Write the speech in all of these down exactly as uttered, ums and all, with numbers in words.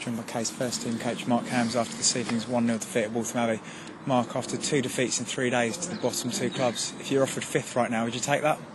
Catherine McKay's first team coach Mark Hams after this evening's one nil defeat at Waltham Abbey. Mark, after two defeats in three days to the bottom two clubs, if you're offered fifth right now, would you take that?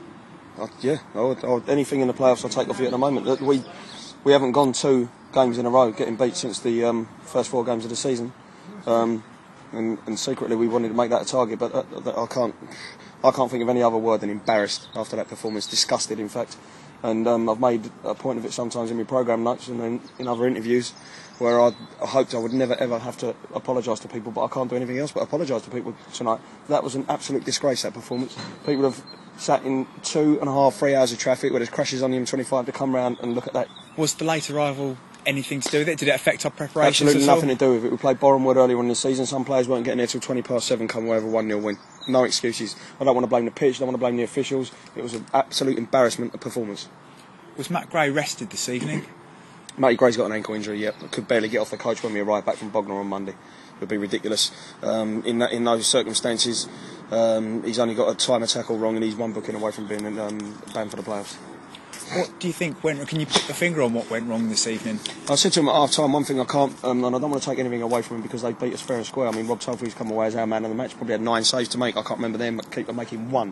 Uh, yeah, I would, I would, anything in the playoffs I'll take off you at the moment. We we haven't gone two games in a row getting beat since the um, first four games of the season, um, and, and secretly we wanted to make that a target, but uh, that I can't I can't think of any other word than embarrassed after that performance, disgusted in fact. And um, I've made a point of it sometimes in my programme notes and then in other interviews where I, I hoped I would never ever have to apologise to people, but I can't do anything else but apologise to people tonight. That was an absolute disgrace, that performance. People have sat in two and a half, three hours of traffic where there's crashes on the M twenty-five to come round and look at that. Was the late arrival anything to do with it? Did it affect our preparations? Absolutely at nothing all? to do with it. We played Borehamwood earlier on in the season. Some players weren't getting there till twenty past seven, come away with a one nil win. No excuses. I don't want to blame the pitch, I don't want to blame the officials. It was an absolute embarrassment of performance. Was Matt Gray rested this evening? Matty Gray's got an ankle injury, yet yeah. Could barely get off the coach when we arrived back from Bognor on Monday. It would be ridiculous. Um, in that, in those circumstances, um, he's only got a time of tackle wrong and he's one booking away from being um, banned for the playoffs. What do you think went wrong? Can you put the finger on what went wrong this evening? I said to him at half time, one thing I can't, um, and I don't want to take anything away from him because they beat us fair and square. I mean, Rob Tulfrey's come away as our man of the match, probably had nine saves to make. I can't remember them, but keep making one.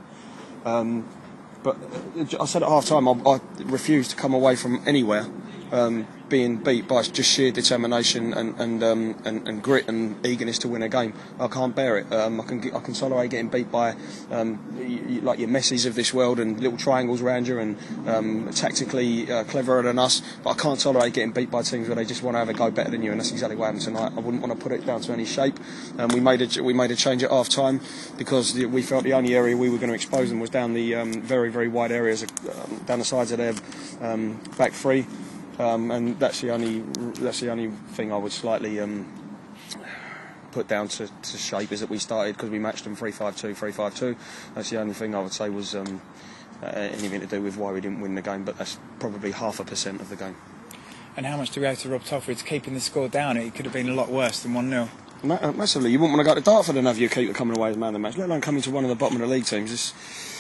Um, but I said at half time, I, I refused to come away from anywhere um, being beat by just sheer determination and and, um, and and grit and eagerness to win a game. I can't bear it. Um, I can get, I can tolerate getting beat by um, y- like your Messis of this world and little triangles around you and um, tactically uh, cleverer than us. But I can't tolerate getting beat by teams where they just want to have a go better than you, and that's exactly what happened tonight. I wouldn't want to put it down to any shape. Um, we made a we made a change at half time because we felt the only area we were going to expose them was down the um, very very wide areas um, down the sides of their um, back three. Um, and that's the only that's the only thing I would slightly um, put down to, to shape is that we started because we matched them three five two, three five two. That's the only thing I would say was um, uh, anything to do with why we didn't win the game, but that's probably half a percent of the game. And how much do we owe to Rob Tulfrey to keeping the score down? It could have been a lot worse than one nil. Ma- uh, massively. You wouldn't want to go to Dartford and have your keeper coming away as man of the match, let alone coming to one of the bottom of the league teams. It's,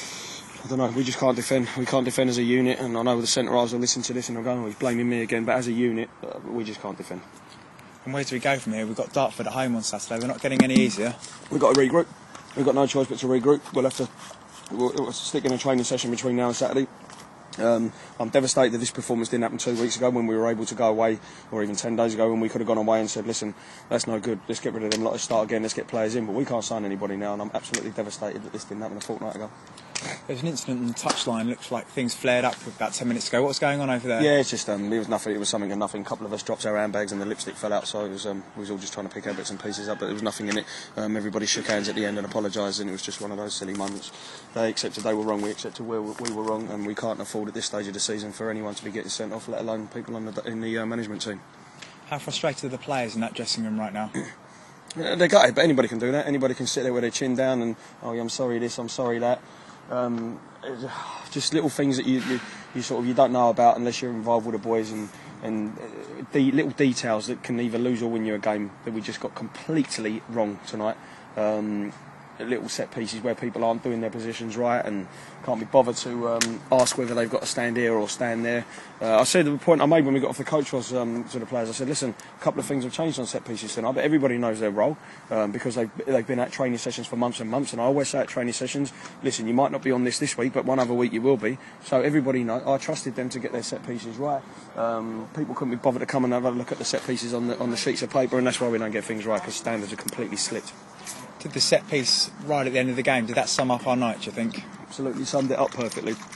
I don't know, we just can't defend. We can't defend as a unit, and I know the centre halves will listen to this and they'll go, oh, he's blaming me again, but as a unit, uh, we just can't defend. And where do we go from here? We've got Dartford at home on Saturday. We're not getting any easier. We've got to regroup. We've got no choice but to regroup. We'll have to we'll, we'll stick in a training session between now and Saturday. Um, I'm devastated that this performance didn't happen two weeks ago when we were able to go away, or even ten days ago when we could have gone away and said, listen, that's no good, let's get rid of them, let's start again, let's get players in. But we can't sign anybody now, and I'm absolutely devastated that this didn't happen a fortnight ago. There's an incident on the touchline. Looks like things flared up about ten minutes ago. What's going on over there? Yeah, it's just um, it was nothing. It was something and nothing. A couple of us dropped our handbags and the lipstick fell out, so it was um, we was all just trying to pick our bits and pieces up. But there was nothing in it. Um, everybody shook hands at the end and apologised, and it was just one of those silly moments. They accepted they were wrong. We accepted we were, we were wrong, and we can't afford at this stage of the season for anyone to be getting sent off, let alone people on the, in the uh, management team. How frustrated are the players in that dressing room right now? They got it, but anybody can do that. Anybody can sit there with their chin down and oh, yeah, I'm sorry this, I'm sorry that. Um, just little things that you, you you sort of you don't know about unless you're involved with the boys, and and uh, the little details that can either lose or win you a game that we just got completely wrong tonight. Um, little set pieces where people aren't doing their positions right and can't be bothered to um, ask whether they've got to stand here or stand there. Uh, I said the point I made when we got off the coach was um, to the players, I said, listen, a couple of things have changed on set pieces tonight, but everybody knows their role um, because they've, they've been at training sessions for months and months, and I always say at training sessions, listen, you might not be on this this week, but one other week you will be. So everybody knows. I trusted them to get their set pieces right. Um, people couldn't be bothered to come and have a look at the set pieces on the, on the sheets of paper, and that's why we don't get things right, because standards are completely slipped. Did the set piece right at the end of the game, did that sum up our night, do you think? Absolutely summed it up perfectly.